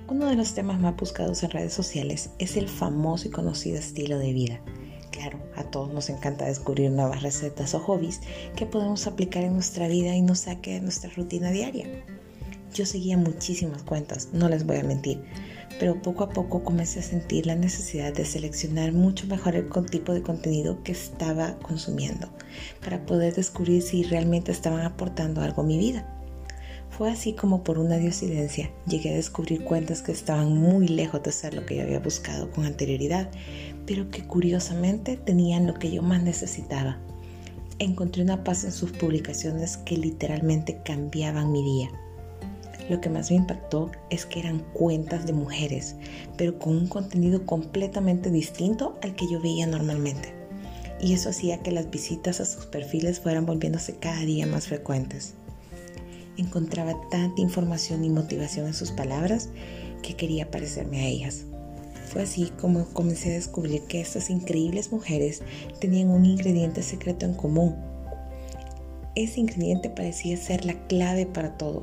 Uno de los temas más buscados en redes sociales es el famoso y conocido estilo de vida. Claro, a todos nos encanta descubrir nuevas recetas o hobbies que podemos aplicar en nuestra vida y nos saque de nuestra rutina diaria. Yo seguía muchísimas cuentas, no les voy a mentir, pero poco a poco comencé a sentir la necesidad de seleccionar mucho mejor el tipo de contenido que estaba consumiendo para poder descubrir si realmente estaban aportando algo a mi vida. Fue así como por una diosidencia llegué a descubrir cuentas que estaban muy lejos de ser lo que yo había buscado con anterioridad, pero que curiosamente tenían lo que yo más necesitaba. Encontré una paz en sus publicaciones que literalmente cambiaban mi día. Lo que más me impactó es que eran cuentas de mujeres, pero con un contenido completamente distinto al que yo veía normalmente. Y eso hacía que las visitas a sus perfiles fueran volviéndose cada día más frecuentes. Encontraba tanta información y motivación en sus palabras que quería parecerme a ellas. Fue así como comencé a descubrir que estas increíbles mujeres tenían un ingrediente secreto en común. Ese ingrediente parecía ser la clave para todo.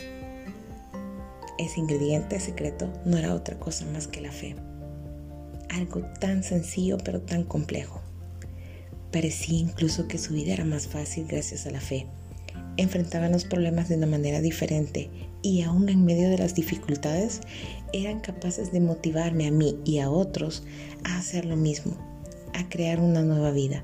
Ese ingrediente secreto no era otra cosa más que la fe. Algo tan sencillo pero tan complejo. Parecía incluso que su vida era más fácil gracias a la fe. Enfrentaban los problemas de una manera diferente y aún en medio de las dificultades eran capaces de motivarme a mí y a otros a hacer lo mismo, a crear una nueva vida.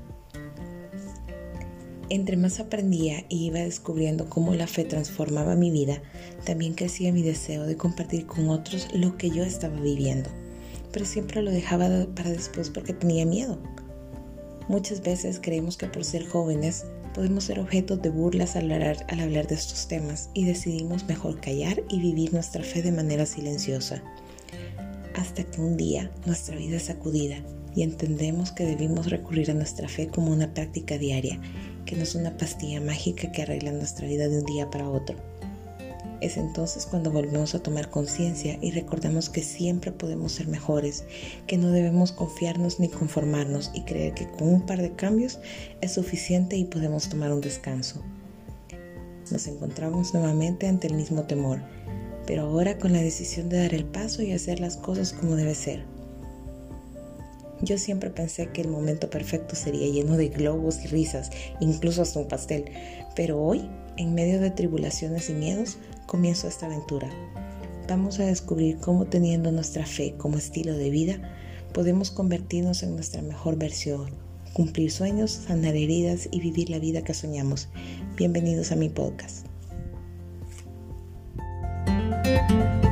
Entre más aprendía y iba descubriendo cómo la fe transformaba mi vida, también crecía mi deseo de compartir con otros lo que yo estaba viviendo, pero siempre lo dejaba para después porque tenía miedo. Muchas veces creemos que por ser jóvenes podemos ser objetos de burlas al hablar de estos temas y decidimos mejor callar y vivir nuestra fe de manera silenciosa. Hasta que un día nuestra vida es sacudida y entendemos que debemos recurrir a nuestra fe como una práctica diaria, que no es una pastilla mágica que arregla nuestra vida de un día para otro. Es entonces cuando volvemos a tomar conciencia y recordamos que siempre podemos ser mejores, que no debemos confiarnos ni conformarnos y creer que con un par de cambios es suficiente y podemos tomar un descanso. Nos encontramos nuevamente ante el mismo temor, pero ahora con la decisión de dar el paso y hacer las cosas como debe ser. Yo siempre pensé que el momento perfecto sería lleno de globos y risas, incluso hasta un pastel, pero hoy, en medio de tribulaciones y miedos, comienzo esta aventura. Vamos a descubrir cómo teniendo nuestra fe como estilo de vida, podemos convertirnos en nuestra mejor versión, cumplir sueños, sanar heridas y vivir la vida que soñamos. Bienvenidos a mi podcast.